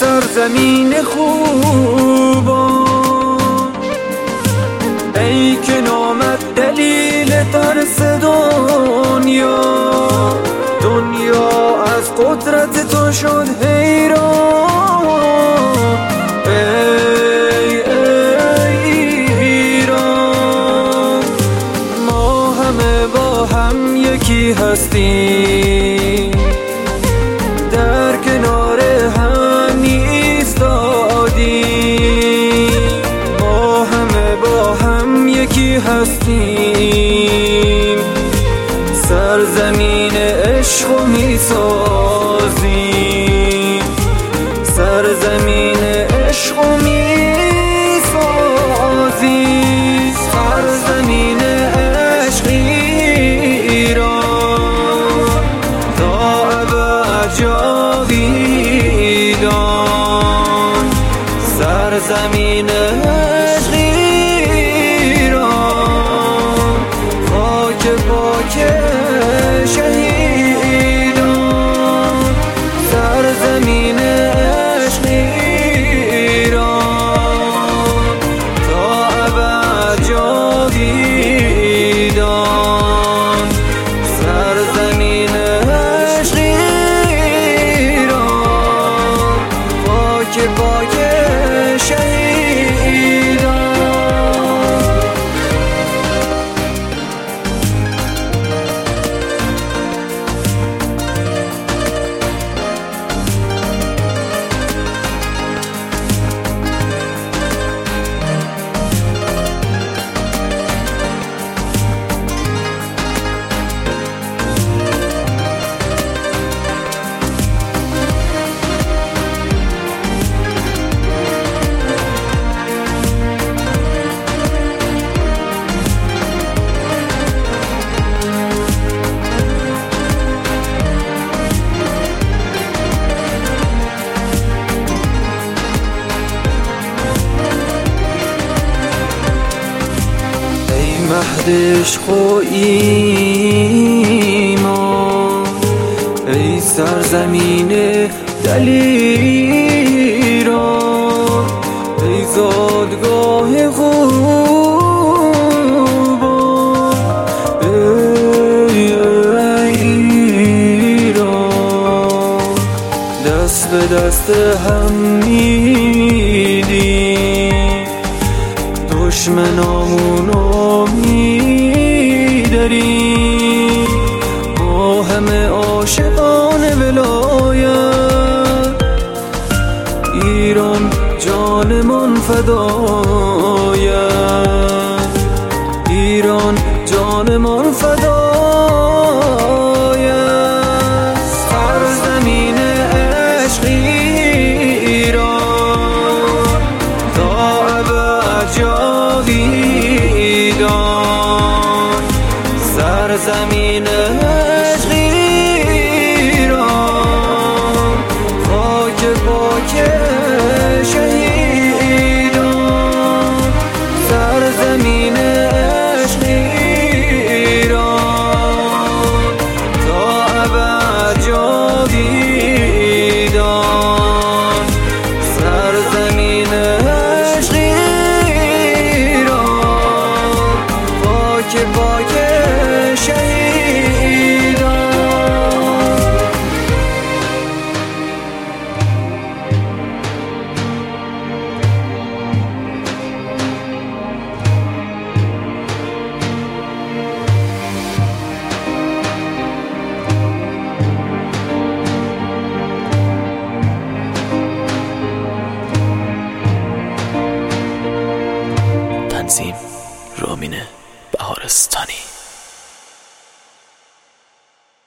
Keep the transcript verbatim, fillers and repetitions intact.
سرزمین خوبان، ای که نامت دلیل ترس دنیا. دنیا از قدرت تو شد حیران، ای ای ایران. ما همه با هم یکی هستیم، در کنار هم ایستادیم. ما همه با هم یکی هستیم، سرزمین عشق میسازیم، سرزمین عشق میسازیم، سرزمین عشق ایران تا ابد جاویدان. سرزمین عشق ایران، خاک پاک شهیدان. سرزمین عشق ایران تا ابد جاویدان. سرزمین عشق ایران، خاک پاک شهیدان. مهد عشق و ایمان، ای سرزمین دلیران، ای زادگاه خوبان، ای ایران. دست به دست هم میدیم، دشمنامونو میداریم. ما همه عاشقان ولایت، ایران جانمان فدایت، ایران جانمان فدایت. سرزمین عشق ایران تا ابد جاویدان. سرزمین عشق ایران، خاک پاک شهیدان. سرزمین